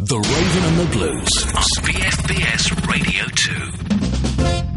The Raven and the Blues on BFBS Radio 2.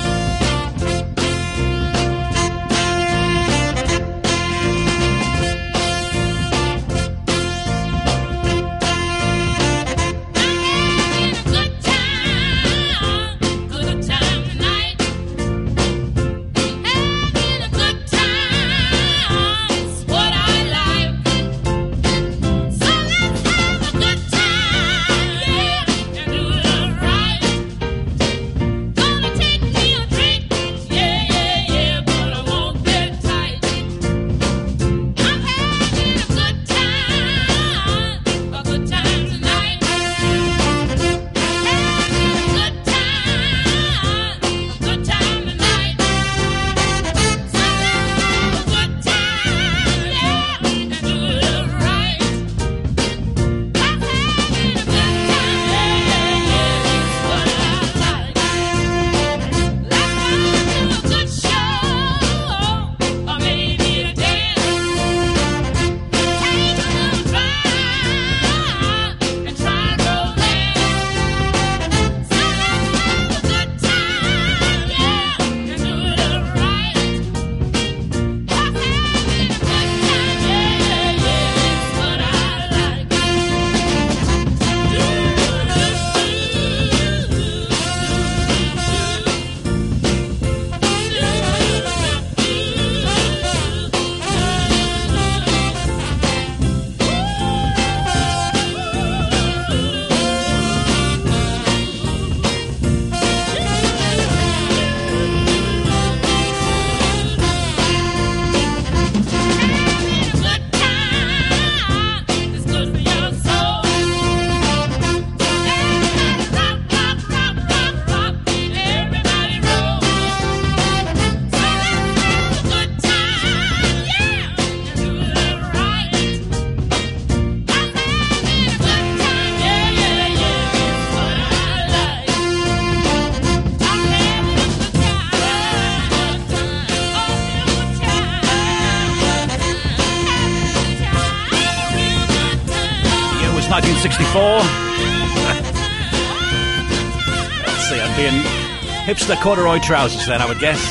Let's see, I'd be in hipster corduroy trousers then, I would guess.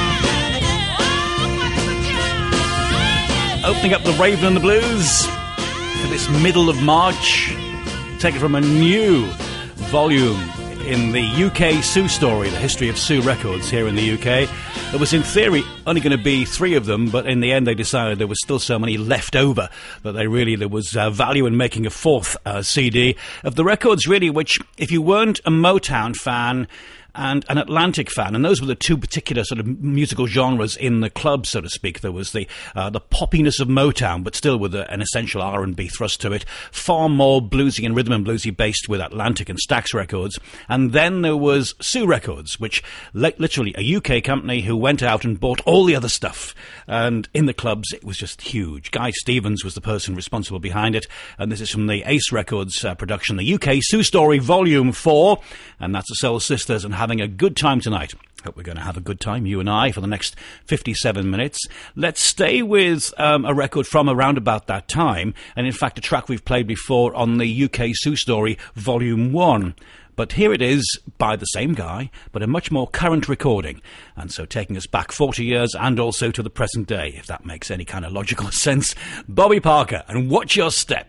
Opening up the Raven and the Blues for this middle of March, taken from a new volume in the UK Sue Story, the history of Sue Records here in the UK. There was, in theory, only going to be 3 of them, but in the end they decided there was still so many left over that there was value in making a 4th CD of the records, really, which, if you weren't a Motown fan and an Atlantic fan, and those were the 2 particular sort of musical genres in the club, so to speak. There was the poppiness of Motown, but still with an essential R&B thrust to it, far more bluesy and rhythm and bluesy based with Atlantic and Stax Records. And then there was Sue Records, which literally a UK company who went out and bought all the other stuff. And in the clubs, it was just huge. Guy Stevens was the person responsible behind it, and this is from the Ace Records production, the UK Sue Story Volume 4, and that's the Soul Sisters, and having a good time tonight. Hope we're going to have a good time, you and I, for the next 57 minutes. Let's stay with a record from around about that time, and in fact a track we've played before on the UK Sue Story Volume 1. But here it is by the same guy, but a much more current recording, and so taking us back 40 years and also to the present day, if that makes any kind of logical sense. Bobby Parker, and Watch Your Step.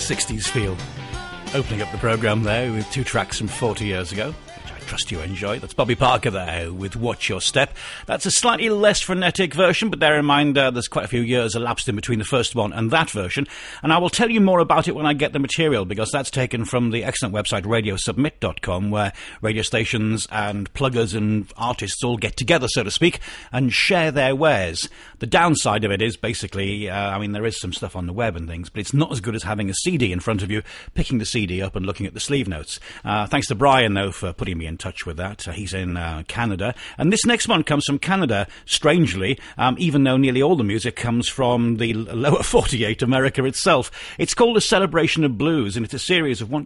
60s feel. Opening up the programme there with 2 tracks from 40 years ago, which I trust you enjoy. That's Bobby Parker there with Watch Your Step. That's a slightly less frenetic version, but bear in mind there's quite a few years elapsed in between the first one and that version. And I will tell you more about it when I get the material, because that's taken from the excellent website radiosubmit.com, where radio stations and pluggers and artists all get together, so to speak, and share their wares. The downside of it is basically, there is some stuff on the web and things, but it's not as good as having a CD in front of you, picking the CD up and looking at the sleeve notes. Thanks to Brian, though, for putting me in touch with that. He's in Canada. And this next one comes from Canada, strangely, even though nearly all the music comes from the lower 48, America itself. It's called A Celebration of Blues, and it's a series of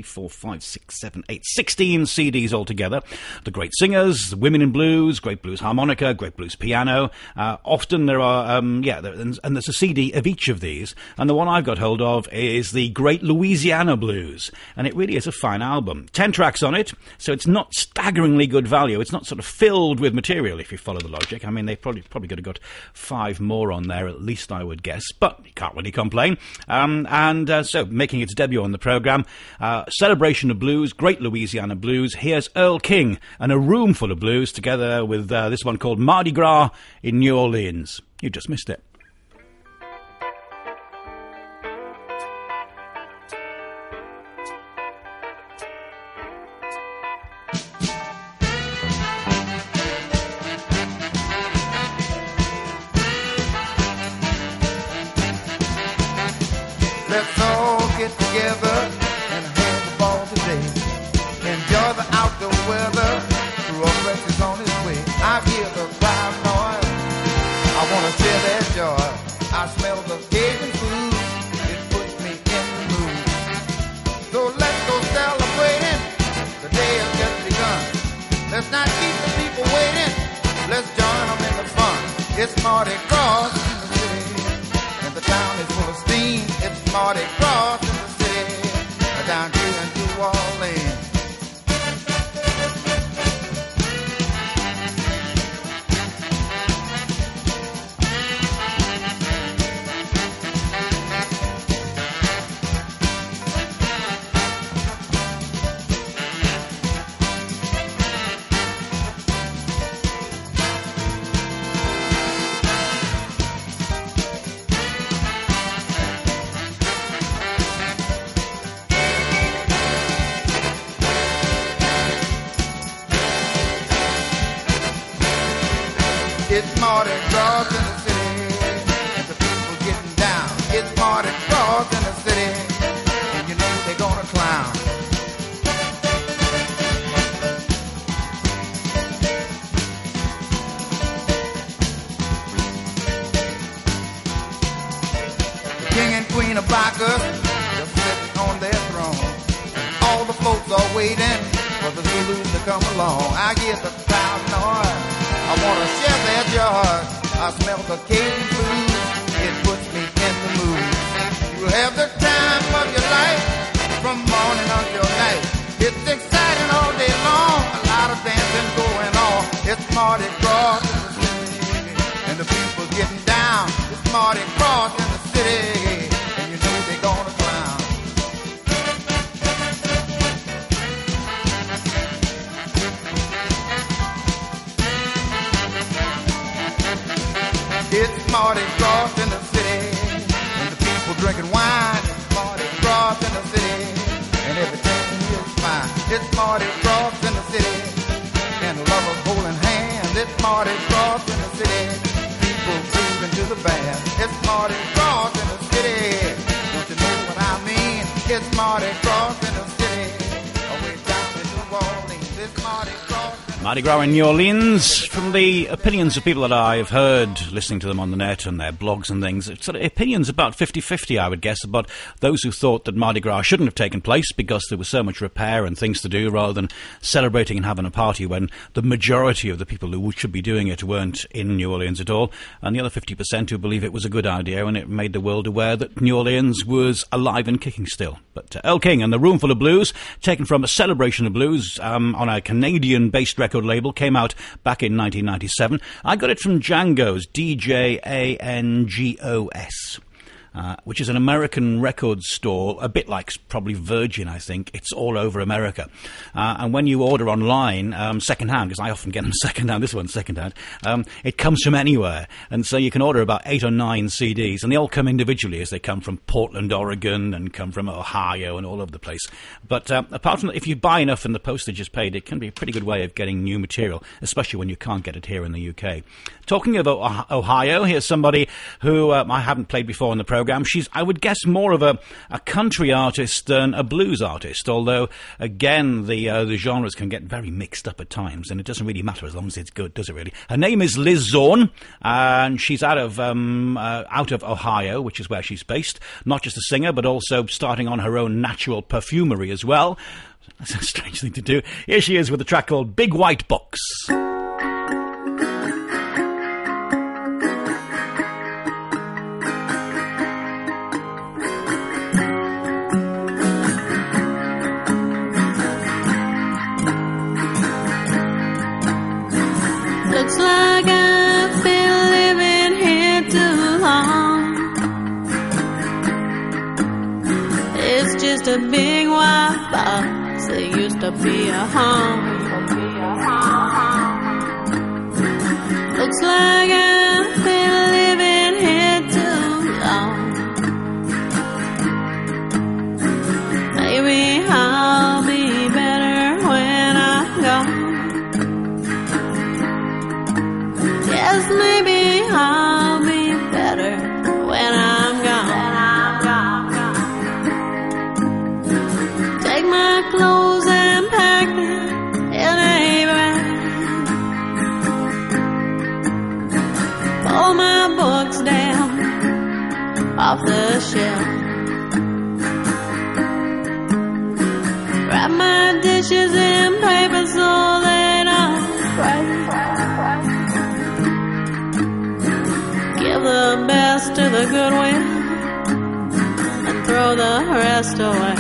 16 CDs altogether. The great singers, the women in blues, great blues harmonica, great blues piano. Often there are, and there's a CD of each of these. And the one I've got hold of is the Great Louisiana Blues. And it really is a fine album. 10 tracks on it, so it's not staggeringly good value. It's not sort of filled with material, if you follow the logic. I mean, they probably could have got 5 more on there, at least, I would guess. But you can't really complain. So, making its debut on the programme, Celebration of Blues, Great Louisiana Blues. Here's Earl King and A Room Full of Blues, together with this one called Mardi Gras in New Orleans. You just missed it. Let's all get together and have a ball today. Enjoy the outdoor weather. Rough is on his way. I hear the crowd noise. I wanna share that joy. I smell the Cajun food. It puts me in the mood. So let's go celebrating. The day has just begun. Let's not keep the people waiting. Let's join them in the fun. It's Mardi Gras in the city, and the town is full of steam. It's Mardi Gras in the city, down here in New Orleans. It's Mardi Gras in the city, and the people getting down. It's Mardi Gras in the city, and you know they're gonna clown. The king and queen of Bacchus just sitting on their throne. All the folks are waiting for the Zulus to come along. I hear the crowd noise. I wanna share their joy. I smell the Cajun food. It puts me in the mood. You'll have the time of your life from morning until night. It's exciting all day long. A lot of dancing going on. It's Mardi Gras in the city, and the people getting down. It's Mardi Gras in the city, and you know they're gonna clown. It's Mardi Gras in the city, and the people drinking wine. It's Mardi Gras in the city, and everything is fine. It's Mardi Gras in the city, and lovers holding hands. It's Mardi Gras in the city, people grooving to the band. It's Mardi Gras in the city, don't you know what I mean? It's Mardi Gras in the city, away down in New Orleans. It's Mardi Gras. Mardi Gras in New Orleans. From the opinions of people that I have heard listening to them on the net and their blogs and things, it's sort of opinions about 50-50, I would guess, about those who thought that Mardi Gras shouldn't have taken place because there was so much repair and things to do, rather than celebrating and having a party when the majority of the people who should be doing it weren't in New Orleans at all, and the other 50% who believe it was a good idea and it made the world aware that New Orleans was alive and kicking still. But Earl King and the Room Full of Blues, taken from A Celebration of Blues on a Canadian-based record label, came out back in 1997. I got it from Django's, DJANGOS. which is an American record store, a bit like probably Virgin, I think. It's all over America. And when you order online, second-hand, because I often get them second-hand, this one's second-hand, it comes from anywhere. And so you can order about 8 or 9 CDs, and they all come individually as they come from Portland, Oregon, and come from Ohio and all over the place. But apart from that, if you buy enough and the postage is paid, it can be a pretty good way of getting new material, especially when you can't get it here in the UK. Talking of Ohio, here's somebody who I haven't played before in the programme. She's, I would guess, more of a country artist than a blues artist, although, again, the genres can get very mixed up at times, and it doesn't really matter as long as it's good, does it really? Her name is Liz Zorn, and she's out of Ohio, which is where she's based. Not just a singer, but also starting on her own natural perfumery as well. That's a strange thing to do. Here she is with a track called Big White Box. Looks like I've been living here too long. It's just a big white box that used to be a home. Looks like I've been living here too long. Maybe I'll be better when I'm gone. Yes, maybe I'll be better when I'm gone. Take my clothes and pack them in a bag. Pull my books down off the shelf. Wrap my dishes in paper so they don't break. Give the best to the goodwill and throw the rest away.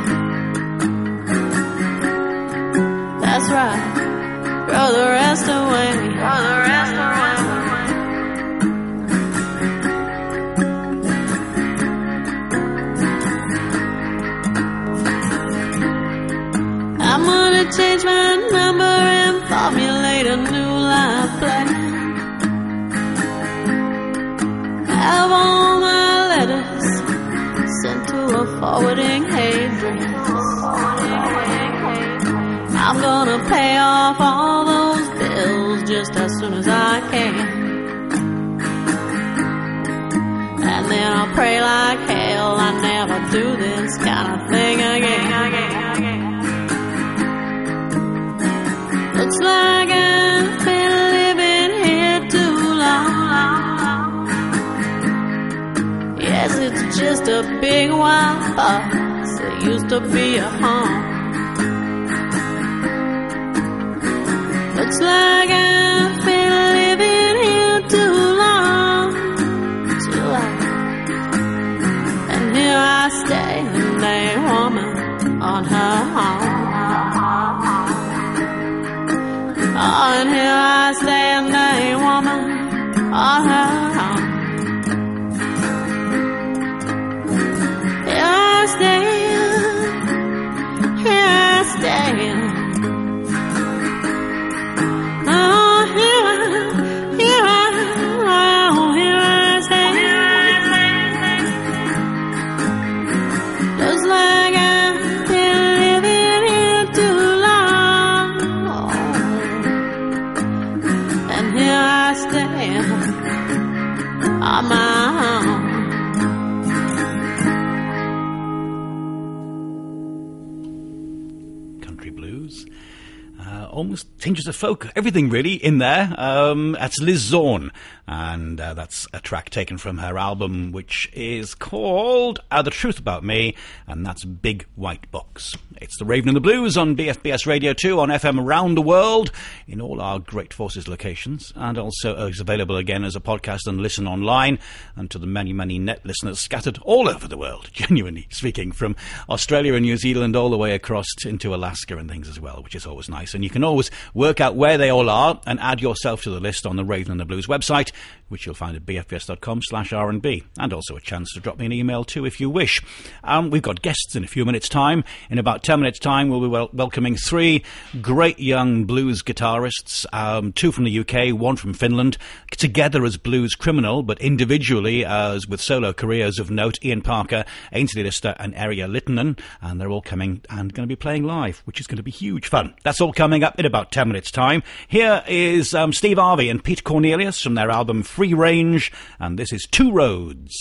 That's right, throw the rest away. Throw the rest away. I'm gonna change my number and formulate a new life plan. Have all my letters sent to a forwarding address. I'm gonna pay off all those bills just as soon as I can. And then I'll pray like hell I never do this kind of thing again. Looks like I've been living here too long. Yes, it's just a big white box that used to be a home. Looks like I've been living here too long, too long. And here I stand, a woman on her own. Oh, and here I stand, a woman on her own. Here I stand, here I stand. Country blues, almost tinges of folk, everything really in there. That's Liz Zorn, and that's a track taken from her album, which is called The Truth About Me, and that's Big White Box. It's the Raven and the Blues on BFBS Radio 2 on FM around the world in all our Great Forces locations, and also is available again as a podcast and listen online, and to the many, many net listeners scattered all over the world, genuinely speaking, from Australia and New Zealand all the way across into Alaska and things as well, which is always nice. And you can always work out where they all are and add yourself to the list on the Raven and the Blues website. which you'll find at bfbs.com/R&B, and also a chance to drop me an email too if you wish. We've got guests in a few minutes' time. In about 10 minutes' time, we'll be welcoming 3 great young blues guitarists, 2 from the UK, 1 from Finland, together as Blues Criminal, but individually as with solo careers of note, Ian Parker, Ainsley Lister and Erja Littonen, and they're all coming and going to be playing live, which is going to be huge fun. That's all coming up in about 10 minutes' time. Here is Steve Harvey and Pete Cornelius from their album Free Range, and this is Two Roads.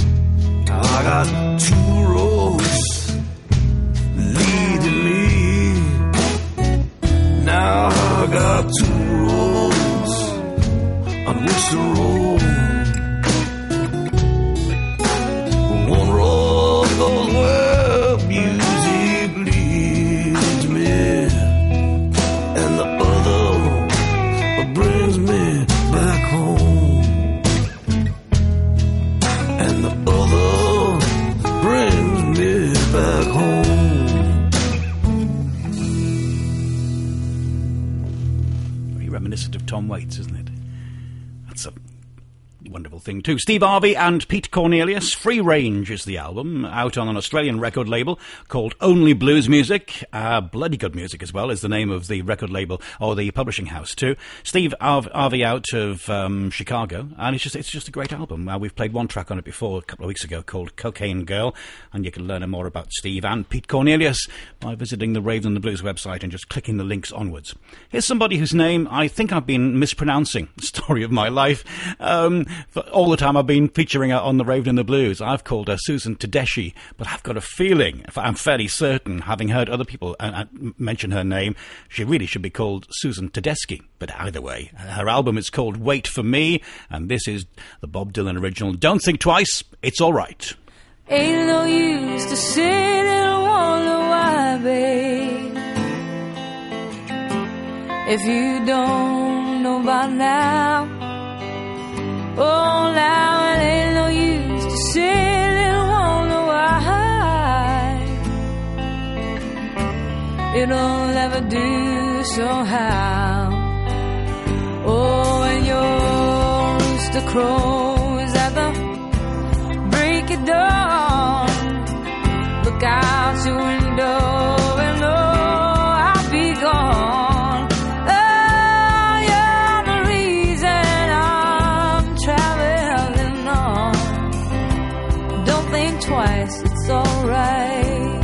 I got 2 roads leading me. I got two roads on which to roll. One road goes where music leads me, and the other brings me back home. And the other brings me back home. Reminiscent of Tom Waits, isn't it? That's a wonderful thing too. Steve Harvey and Pete Cornelius. Free Range is the album, out on an Australian record label called Only Blues Music. Bloody Good Music as well is the name of the record label, or the publishing house too. Steve Harvey out of Chicago, and it's just a great album. We've played one track on it before a couple of weeks ago called Cocaine Girl, and you can learn more about Steve and Pete Cornelius by visiting the Raven and the Blues website and just clicking the links onwards. Here's somebody whose name I think I've been mispronouncing, the story of my life. For all the time I've been featuring her on the Raven and the Blues, I've called her Susan Tedeschi, but I've got a feeling, I'm fairly certain, having heard other people mention her name, she really should be called Susan Tedeschi. But either way, her album is called Wait For Me, and this is the Bob Dylan original, Don't Think Twice, It's All Right. Ain't no use to sit and wonder why, babe, if you don't know by now. Oh, now it ain't no use to sit and wonder why. It'll never do somehow. Oh, when your rooster crows at the break of dawn, look out your window and know I'll be gone. Twice, it's alright.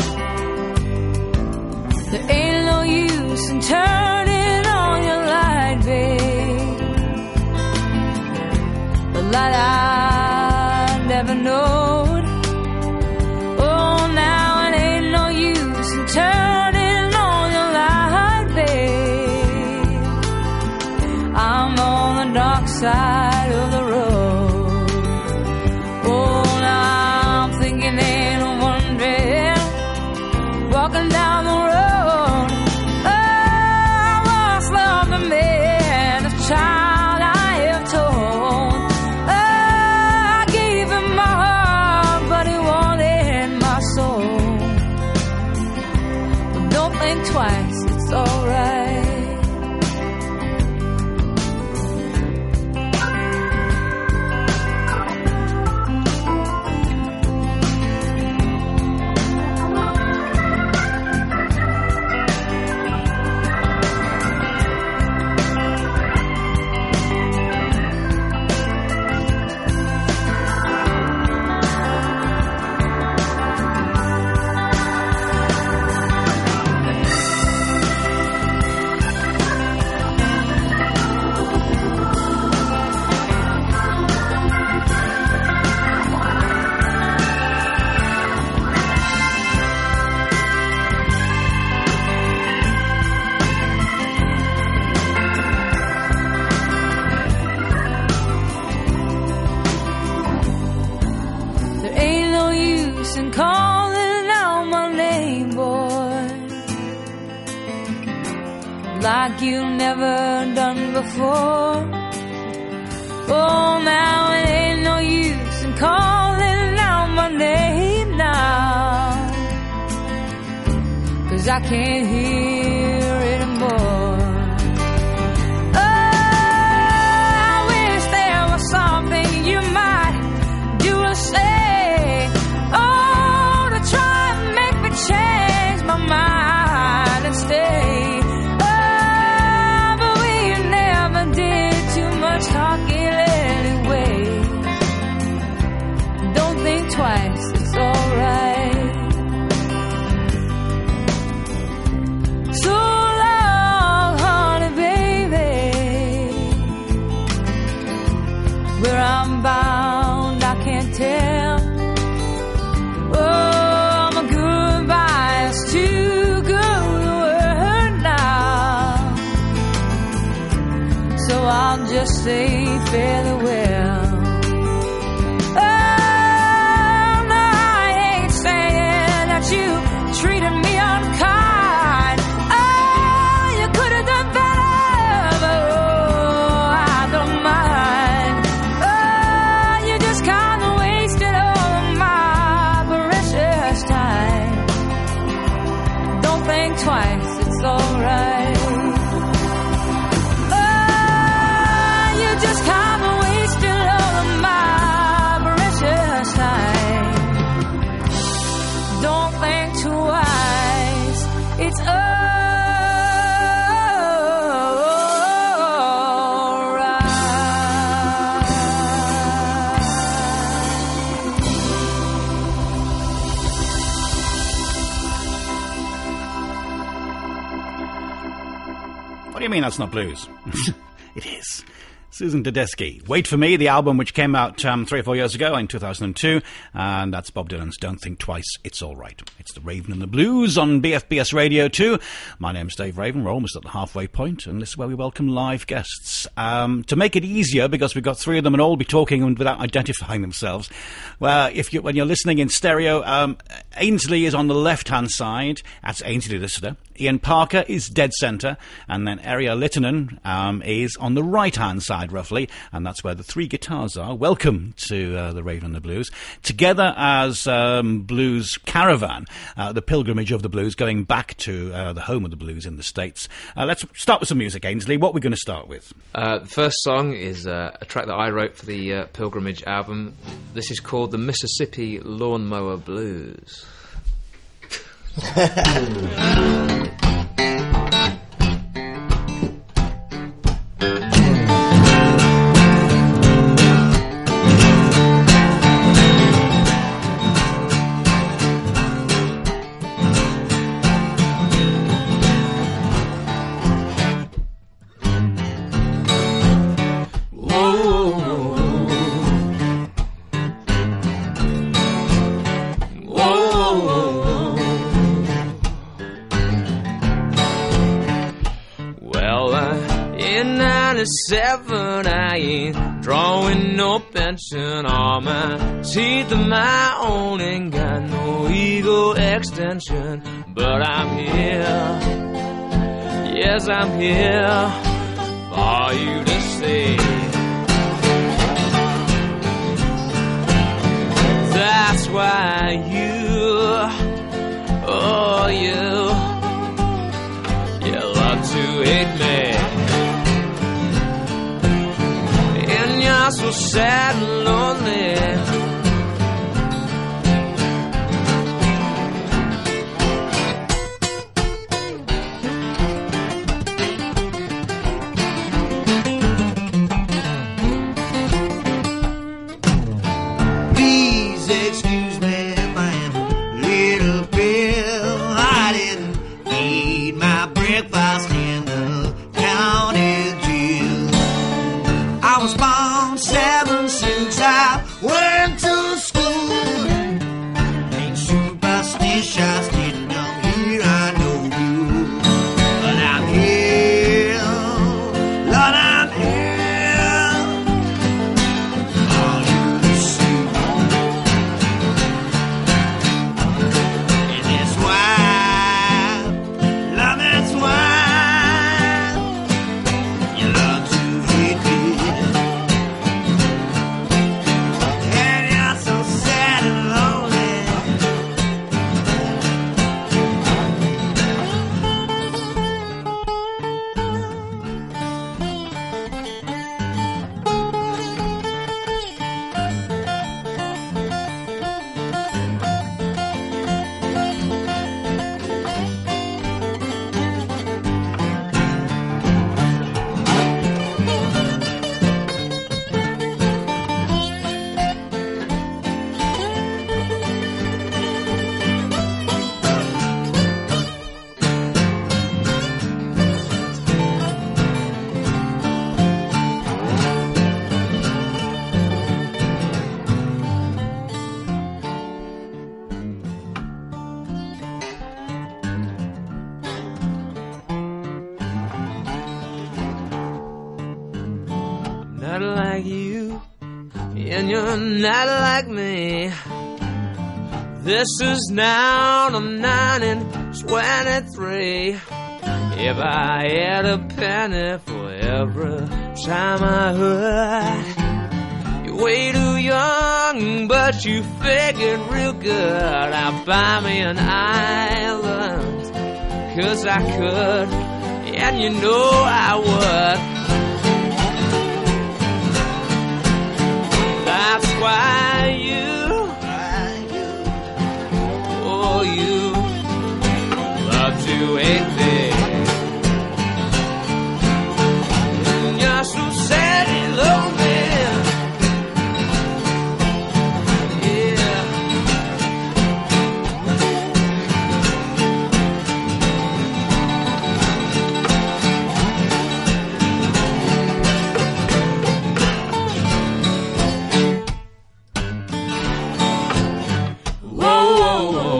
There ain't no use in turning on your light, babe. The light I never knowed. Oh, now it ain't no use in turning on your light, babe. I'm on the dark side of the road. Walking down the road, oh, I once loved a man, a child I have told. Oh, I gave him my heart, but he wanted my soul. But don't think twice, it's alright. Like you've never done before. Oh, now it ain't no use in calling out my name now, 'cause I can't hear it anymore. Oh, I wish there was something you might do or say, oh, to try and make me change my mind and stay. Talking anyway. Don't think twice, it's alright. So I'll just say fairly well. Oh, no, I ain't saying that you treated me unkind. Oh, you could have done better, but oh, I don't mind. Oh, you just kind of wasted all of my precious time. Don't think twice, it's alright. What do you mean that's not blues? It is. Susan Tedeschi. Wait for Me, the album which came out 3 or 4 years ago in 2002, and that's Bob Dylan's Don't Think Twice, It's All Right. It's the Raven and the Blues on BFBS Radio 2. My name's Dave Raven. We're almost at the halfway point, and this is where we welcome live guests. To make it easier, because we've got 3 of them and all be talking without identifying themselves, well, when you're listening in stereo, Ainsley is on the left-hand side. That's Ainsley Lister. Ian Parker is dead centre, and then Ariel Littonen is on the right-hand side, roughly, and that's where the 3 guitars are. Welcome to the Raven and the Blues. Together as Blues Caravan, the pilgrimage of the blues, going back to the home of the blues in the States. Let's start with some music, Ainsley. What are we going to start with? The first song is a track that I wrote for the Pilgrimage album. This is called the Mississippi Lawnmower Blues. I ain't drawing no pension. All my teeth of my own, ain't got no ego extension. But I'm here, yes, I'm here for you to see. That's why you love to hate me. You're so sad and lonely. Please excuse me, ma'am, little Bill. I didn't eat my breakfast in the county jail. I was born 7-6, I went to not like you, and you're not like me. This is now the 1923. If I had a penny for every time I heard you're way too young, but you figured real good. I'd buy me an island, 'cause I could, and you know I would. That's why you love to hate me. You're so sad and lonely. Yeah. Whoa, whoa, whoa.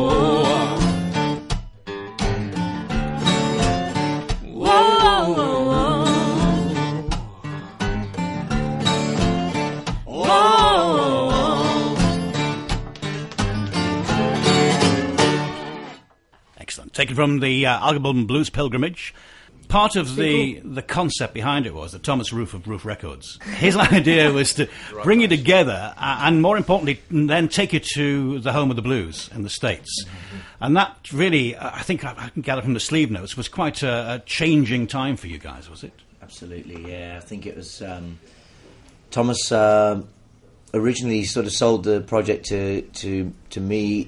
Taken from the album Blues Pilgrimage. Part of the concept behind it was that Thomas Roof of Roof Records, his idea was to bring you together and, more importantly, then take you to the home of the blues in the States. Mm-hmm. And that really, I think I can gather from the sleeve notes, was quite a changing time for you guys, was it? Absolutely, yeah. I think it was... Thomas originally sort of sold the project to me.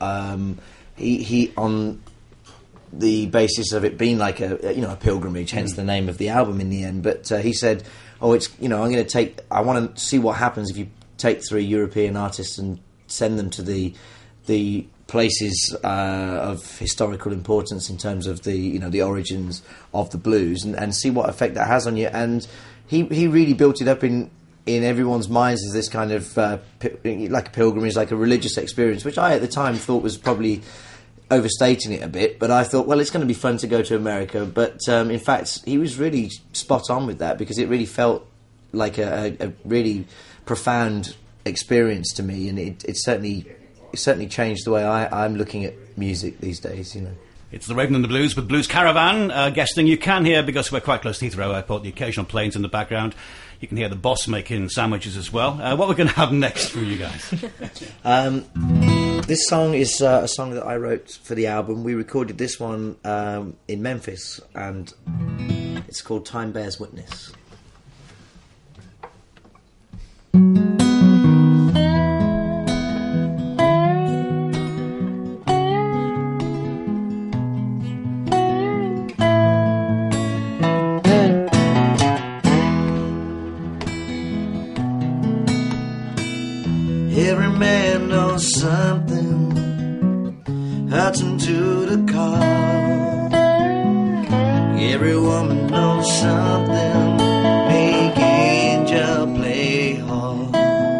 He on the basis of it being like a pilgrimage, hence the name of the album in the end. But he said, "Oh, it's I want to see what happens if you take 3 European artists and send them to the places of historical importance in terms of the origins of the blues, and see what effect that has on you." And he really built it up in everyone's minds as this kind of like a pilgrimage, like a religious experience, which I at the time thought was probably overstating it a bit, but I thought, well, it's going to be fun to go to America. But in fact, he was really spot on with that, because it really felt like a really profound experience to me, and it certainly changed the way I'm looking at music these days, It's the Raven and the Blues with Blues Caravan guesting. You can hear, because we're quite close to Heathrow Airport, the occasional planes in the background. You can hear the boss making sandwiches as well. What we're going to have next from you guys? This song is a song that I wrote for the album. We recorded this one in Memphis, and it's called Time Bears Witness. Every man knows something hurting to the car. Every woman knows something make angel play hard.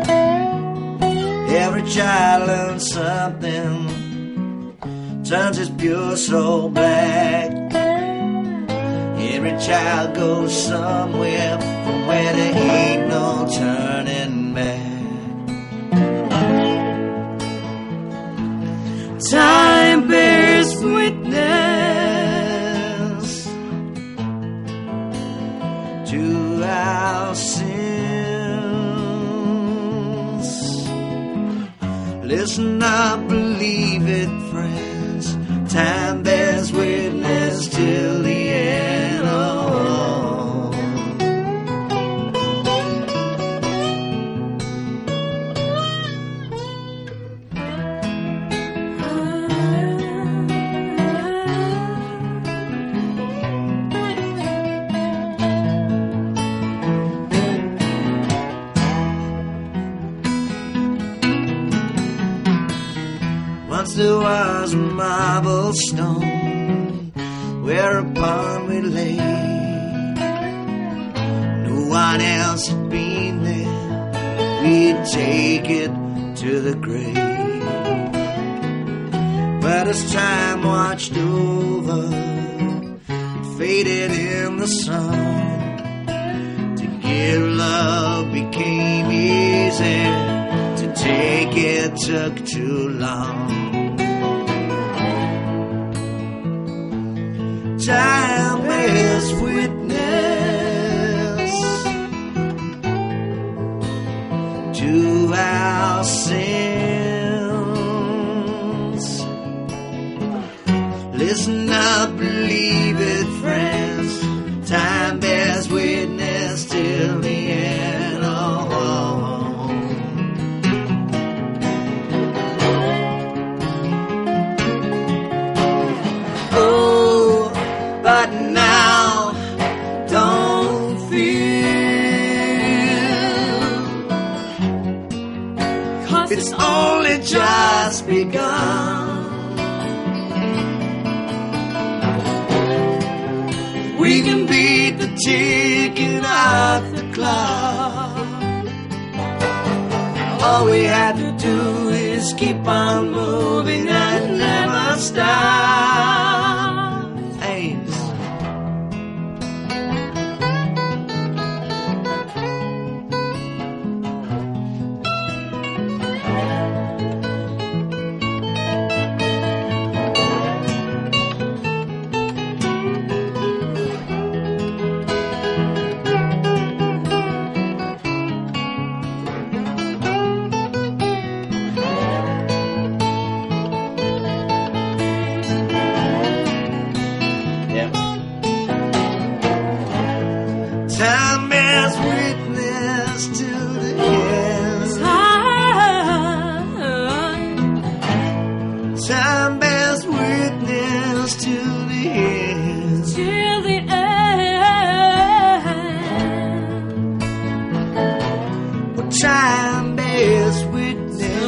Every child learns something turns his pure soul black. Every child goes somewhere from where there ain't no turning back. Time bears witness to our sins. Listen up, believe it, friends. Time bears witness till the end. Oh. Once there was a marble stone whereupon we lay. No one else had been there. We'd take it to the grave. But as time watched over, it faded in the sun, together If love became easy, to take it took too long. Time bears witness to our sins. Listen up, believe it, friends. Time bears witness till the end. Oh, but now don't feel, 'cause it's only just begun. We can beat the ticking of the clock. All we have to do is keep on moving and never stop. Ames. Time bears witness to the end. Time bears witness to the end. Till the end. Well, time bears witness.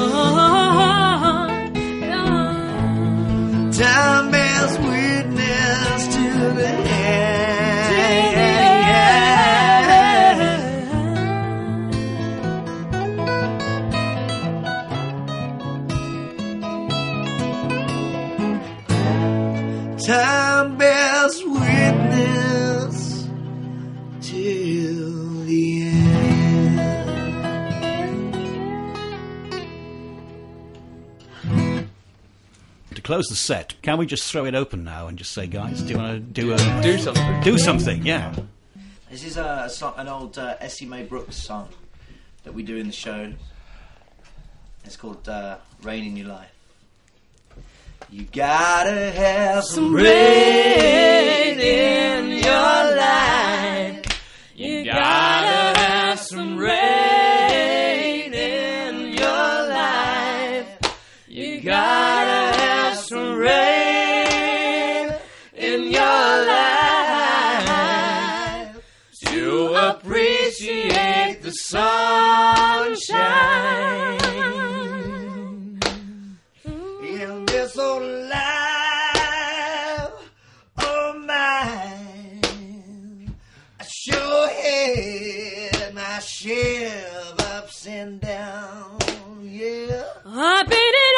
Time bears witness to the end. Time bears witness till the end. To close the set, can we just throw it open now and just say, guys, do you want to do something. Do something, yeah. This is a song, an old Essie Mae Brooks song that we do in the show. It's called Rain in Your Life. You gotta have some rain in your life. You gotta have some rain in your life. You gotta have some rain in your life to appreciate the sunshine. In this old life of mine, I sure had my share of ups and downs, yeah. I've been it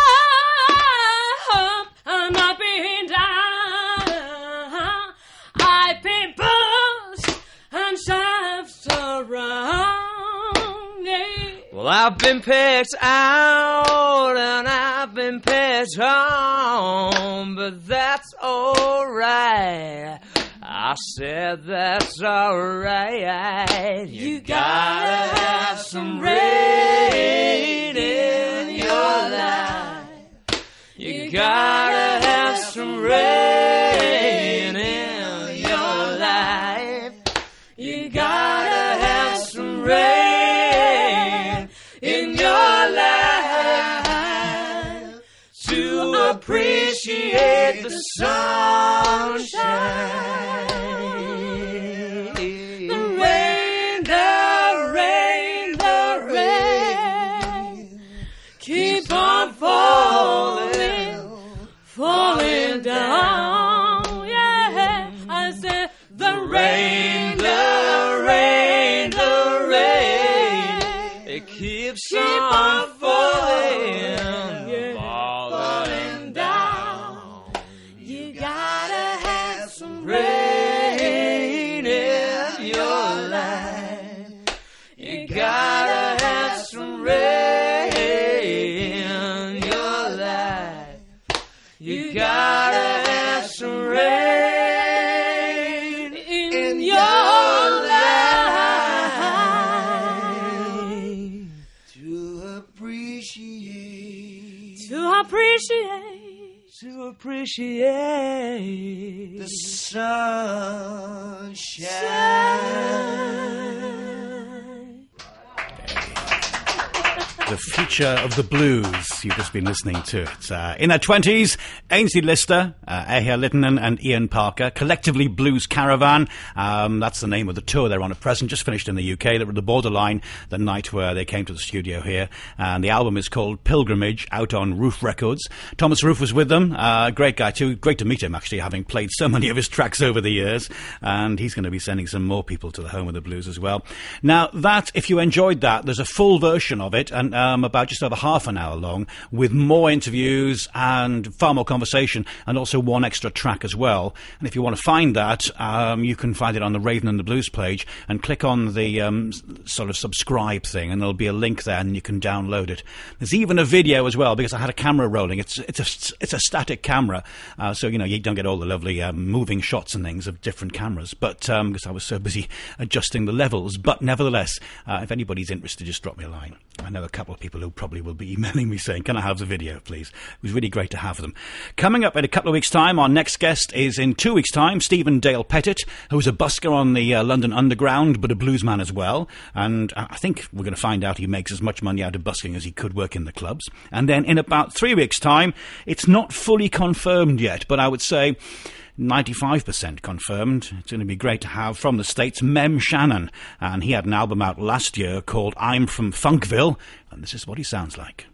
up and I've been down. I've been pushed and shoved around. Yeah. Well, I've been picked out and I've been picked on, but that's alright. I said that's alright. You gotta have some rain in your life. You gotta have some rain in your life. You gotta have some rain in your life to appreciate the sunshine. The rain, the rain, the rain, keep on falling, falling down. Yeah, I said the rain, the rain, the rain, it keeps on falling, falling down. You gotta have some rain appreciate the sunshine. The future of the blues you've just been listening to. It's in their 20s, Ainsley Lister, Ahia Littinen and Ian Parker, collectively Blues Caravan. That's the name of the tour they're on at present, just finished in the UK. They were at the Borderline the night where they came to the studio here, and the album is called Pilgrimage, out on Roof Records. Thomas Roof was with them, great guy too, great to meet him actually, having played so many of his tracks over the years, and he's going to be sending some more people to the home of the blues as well. Now that, if you enjoyed that, there's a full version of it, and about just over half an hour long, with more interviews and far more conversation, and also one extra track as well. And if you want to find that, you can find it on the Raven and the Blues page, and click on the sort of subscribe thing, and there'll be a link there, and you can download it. There's even a video as well, because I had a camera rolling. It's a static camera, so you don't get all the lovely moving shots and things of different cameras. But because I was so busy adjusting the levels, but nevertheless, if anybody's interested, just drop me a line. I know a couple of people who probably will be emailing me saying, can I have the video, please? It was really great to have them. Coming up in a couple of weeks' time, our next guest is in 2 weeks' time, Stephen Dale Pettit, who's a busker on the London Underground, but a bluesman as well. And I think we're going to find out he makes as much money out of busking as he could work in the clubs. And then in about 3 weeks' time, it's not fully confirmed yet, but I would say 95% confirmed. It's going to be great to have from the States Mem Shannon, and he had an album out last year called I'm From Funkville, and this is what he sounds like.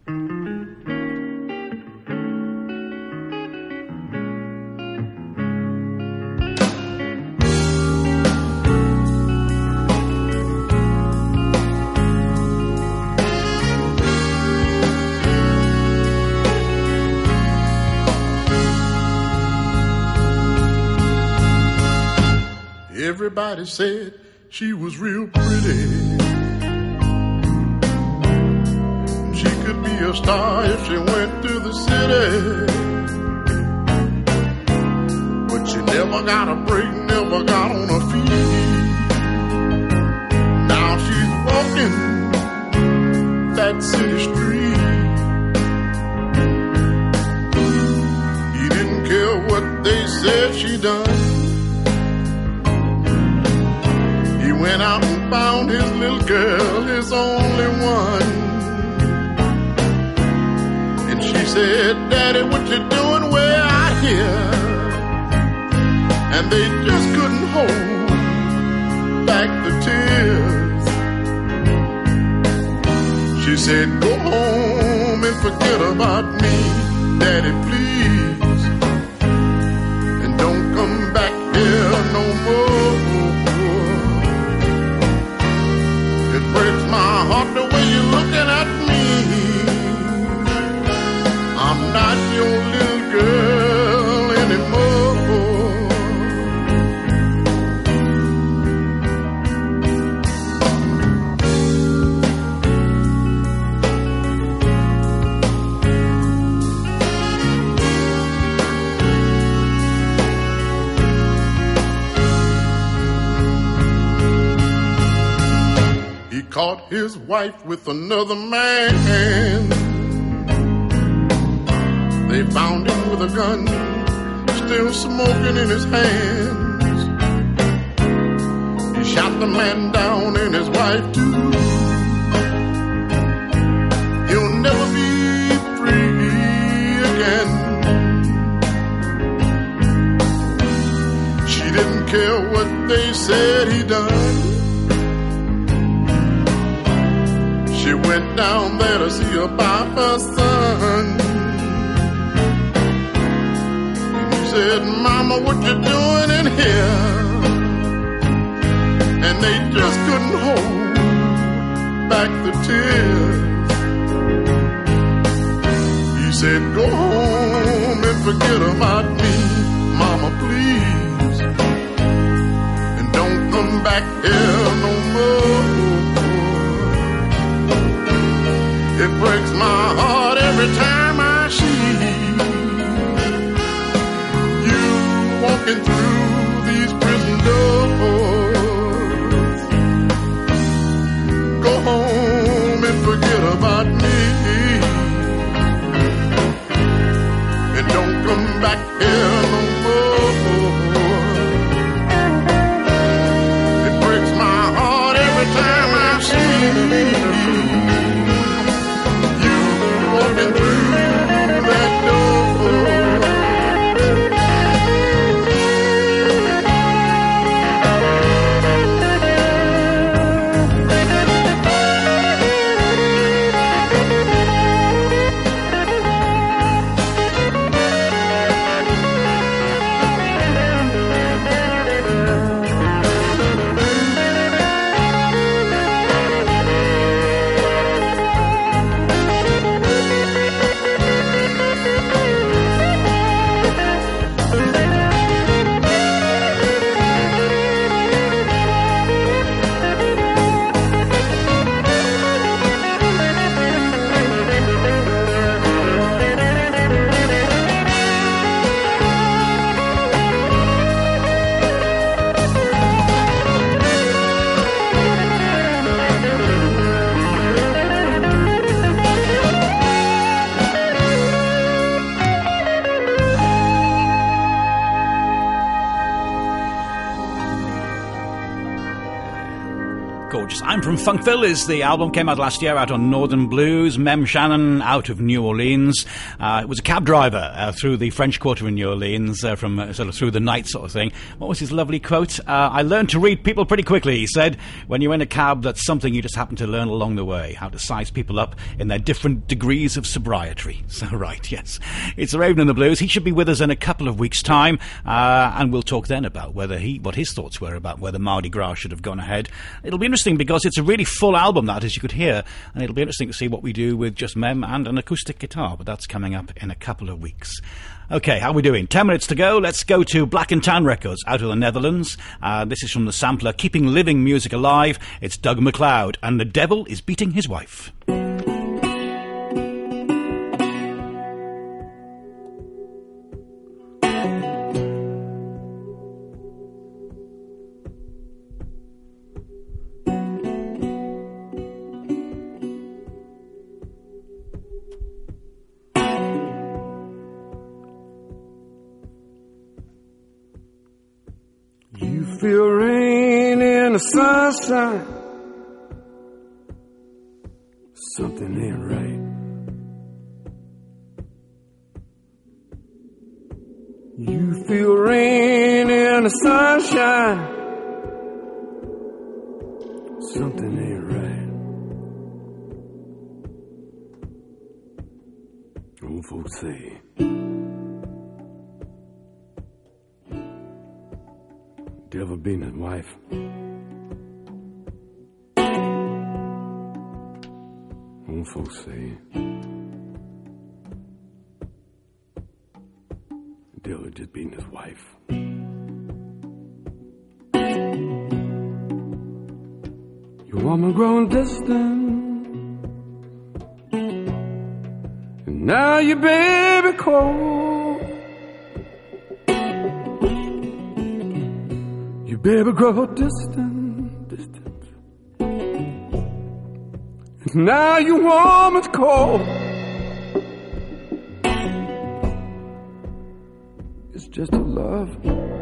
Everybody said she was real pretty. She could be a star if she went to the city. But she never got a break, never got on her feet. Now she's walking that city street. He didn't care what they said she done. Went out and found his little girl, his only one. And she said, Daddy, what you doing way out here? And they just couldn't hold back the tears. She said, go home and forget about me, Daddy, please. And don't come back here no more. Breaks my heart the way you're looking at me. I'm not your little girl anymore. Caught his wife with another man. They found him with a gun, still smoking in his hands. He shot the man down and his wife too. He'll never be free again. She didn't care what they said he done. She went down there to see about her son. And he said, Mama, what you doing in here? And they just couldn't hold back the tears. He said, go home and forget about me, Mama, please. And don't come back here no more. It breaks my heart every time I see you walking through these prison doors. Go home and forget about me. Gorgeous. I'm from Funkville is the album, came out last year out on Northern Blues. Mem Shannon out of New Orleans. It was a cab driver through the French Quarter in New Orleans, from sort of through the night sort of thing. What was his lovely quote? I learned to read people pretty quickly, he said. When you're in a cab, that's something you just happen to learn along the way, how to size people up in their different degrees of sobriety. So, right, yes. It's Raven and the Blues. He should be with us in a couple of weeks' time, and we'll talk then about what his thoughts were about whether Mardi Gras should have gone ahead. It'll be interesting because it's a really full album, that, as you could hear, and it'll be interesting to see what we do with just Mem and an acoustic guitar, but that's coming up in a couple of weeks. Okay, how are we doing? 10 minutes to go. Let's go to Black and Tan Records out of the Netherlands. This is from the sampler Keeping Living Music Alive. It's Doug MacLeod, and The Devil is Beating His Wife. Feel rain in the sunshine. Something ain't right. You feel rain in the sunshine. Something ain't right. Old folks say devil being his wife. Old folks say devil just being his wife. Your woman grown distant, and now your baby cold. Baby, grow distant. Now your woman's cold. It's just a love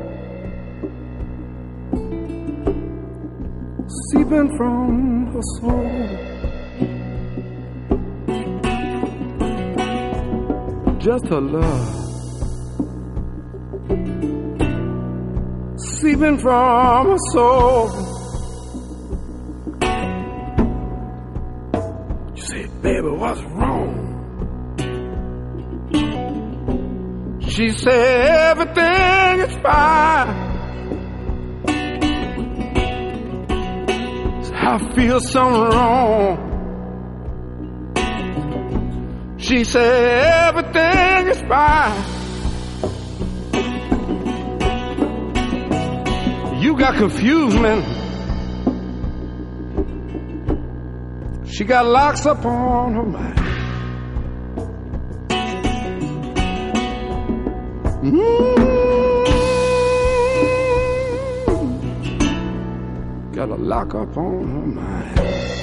seeping from her soul. Just a love seeping from her soul. You say, baby, what's wrong? She said, everything is fine. I feel something wrong. She said, everything is fine. You got confused, man. She got locks up on her mind. Got a lock up on her mind.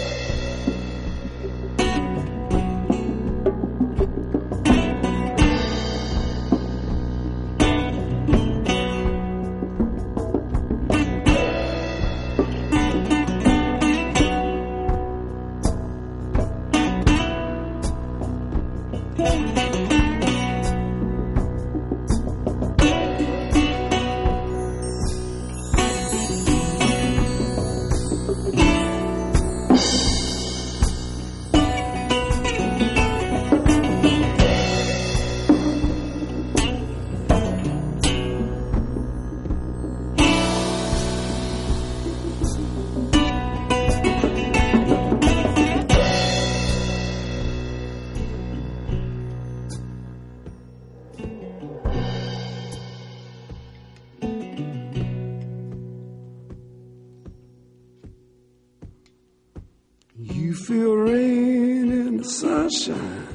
Feel rain in the sunshine.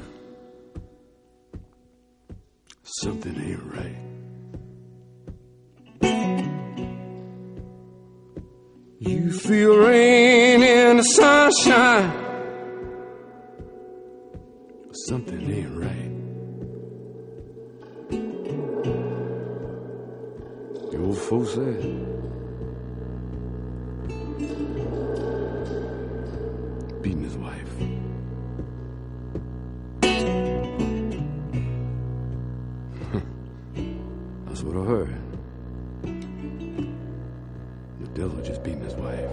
Something ain't right. You feel rain in the sunshine. Something ain't right. The old folks said Wave.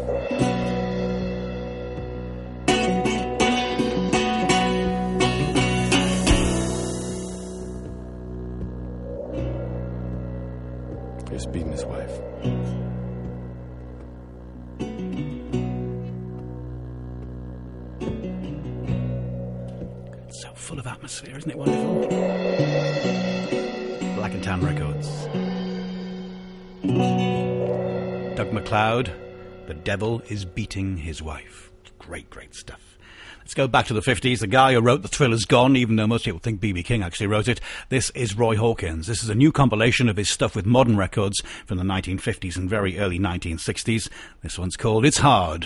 He's beating his wife. It's so full of atmosphere, isn't it wonderful? Black and Tan Records. Doug MacLeod, The Devil is Beating His Wife. Great, great stuff. Let's go back to the 50s. The guy who wrote The Thriller's Gone, even though most people think B.B. King actually wrote it. This is Roy Hawkins. This is a new compilation of his stuff with Modern Records from the 1950s and very early 1960s. This one's called It's Hard.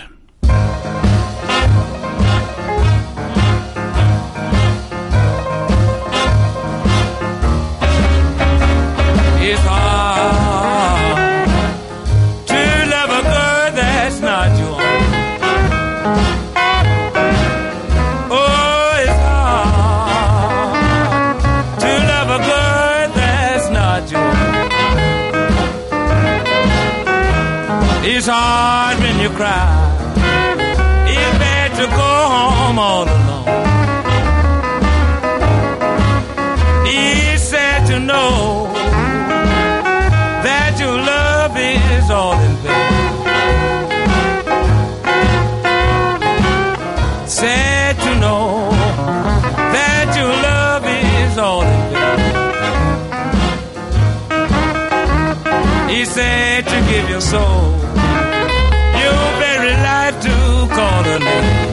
It's hard to love a girl that's not your own. Oh, it's hard to love a girl that's not your own. It's hard when you cry. It's bad to go home all alone. It's sad to know that your love is all in vain. Sad to know that your love is all in vain. It's sad to give your soul, your very life to call her name.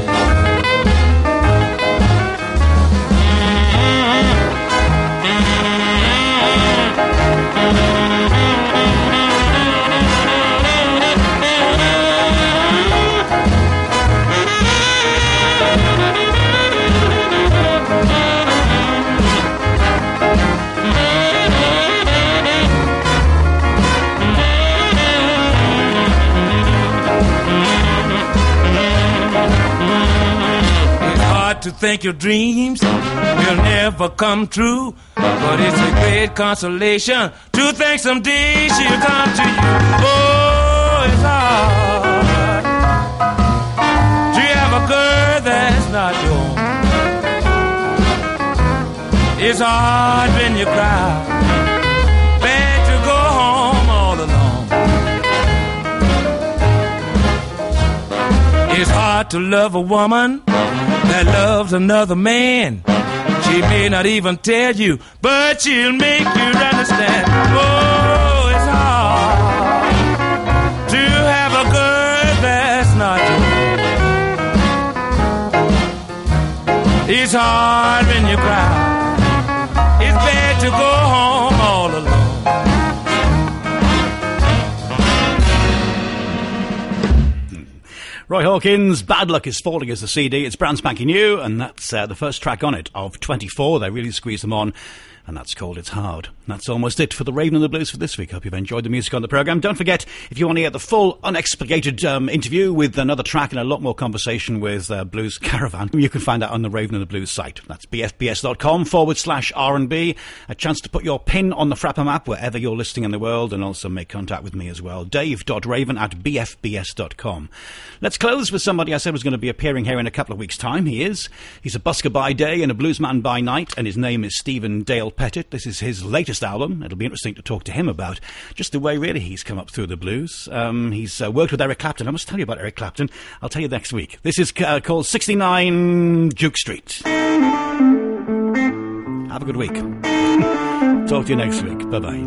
To think your dreams will never come true, but it's a great consolation to think someday she'll come to you. Oh, it's hard to have a girl that's not your own. It's hard when you cry, bad to go home all alone. It's hard to love a woman that loves another man. She may not even tell you, but she'll make you understand. Oh, it's hard to have a girl that's not you. It's hard when you cry. It's bad to go home all alone. Roy Hawkins, Bad Luck Is Falling is the CD. It's brand spanking new, and that's the first track on it of 24. They really squeezed them on, and that's called It's Hard. That's almost it for the Raven and the Blues for this week. Hope you've enjoyed the music on the programme. Don't forget, if you want to hear the full, unexplicated interview with another track and a lot more conversation with Blues Caravan, you can find that on the Raven and the Blues site. That's bfbs.com/R&B. A chance to put your pin on the Frapper map wherever you're listening in the world, and also make contact with me as well. dave.raven@bfbs.com. Let's close with somebody I said was going to be appearing here in a couple of weeks' time. He is. He's a busker by day and a bluesman by night, and his name is Stephen Dale Pettit. This is his latest album. It'll be interesting to talk to him about just the way really he's come up through the blues. He's worked with Eric Clapton. I must tell you about Eric Clapton. I'll tell you next week. This is called 69 Duke Street. Have a good week. Talk to you next week. Bye-bye.